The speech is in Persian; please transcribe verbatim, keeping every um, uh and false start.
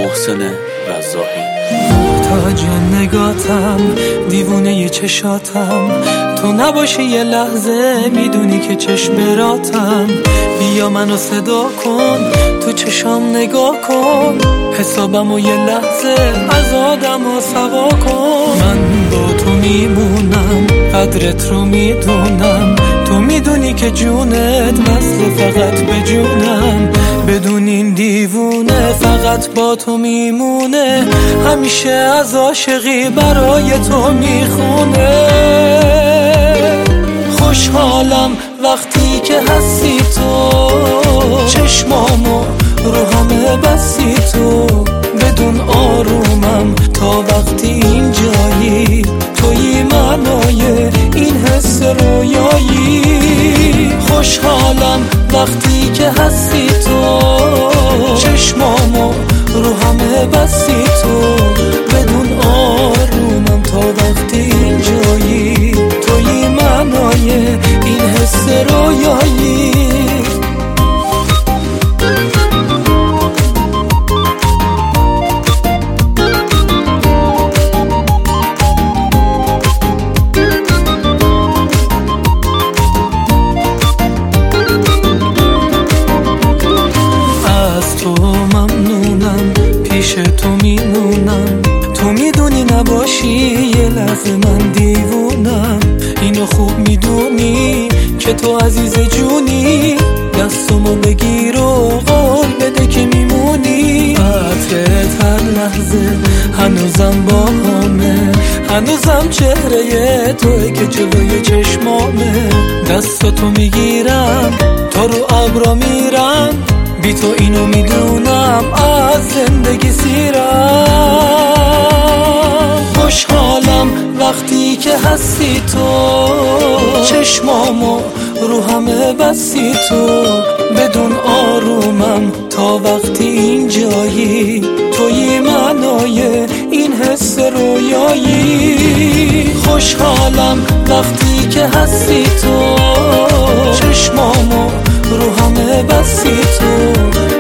محسن رزاقی. محتاج نگاتم، دیوونه ی چشاتم، تو نباشی یه لحظه میدونی که چشم براتم. بیا منو صدا کن، تو چشام نگاه کن، حسابمو یه لحظه از آدمو سوا کن. من با تو میمونم، قدرت رو میدونم، تو میدونی که جونت وصل فقط به جونم. بدون این دیوونه فقط با تو میمونه، همیشه از عاشقی برای تو میخونه. خوشحالم وقتی که هستی تو، چشمامو رو همه بستی تو. بدون آرومم تا وقتی این جایی، تویی معنای این حس رویایی. خوشحالم وقتی که هستی تو، چشمامو رو همه بستی تو. بدون آرومم تا وقتی این جایی، تویی معنای این حس رویایی. پیش تو میمونم، تو میدونی نباشی یه لحظه من دیوونم. اینو خوب میدونی که تو عزیز جونی، دستمو بگیر و قول بده که میمونی. عطرت هر لحظه هنوزم با همه، هنوزم چهره توی که جلوی چشمامه. دستاتو میگیرم تا رو ابرا میرم، بی تو اینو میدونم از زندگی سیرم. خوشحالم وقتی که هستی تو، چشمامو رو همه بستی تو. بدون آرومم تا وقتی این جایی، تویی معنای این حس رویایی. خوشحالم وقتی که هستی تو، چشمامو رو همه بستی تو.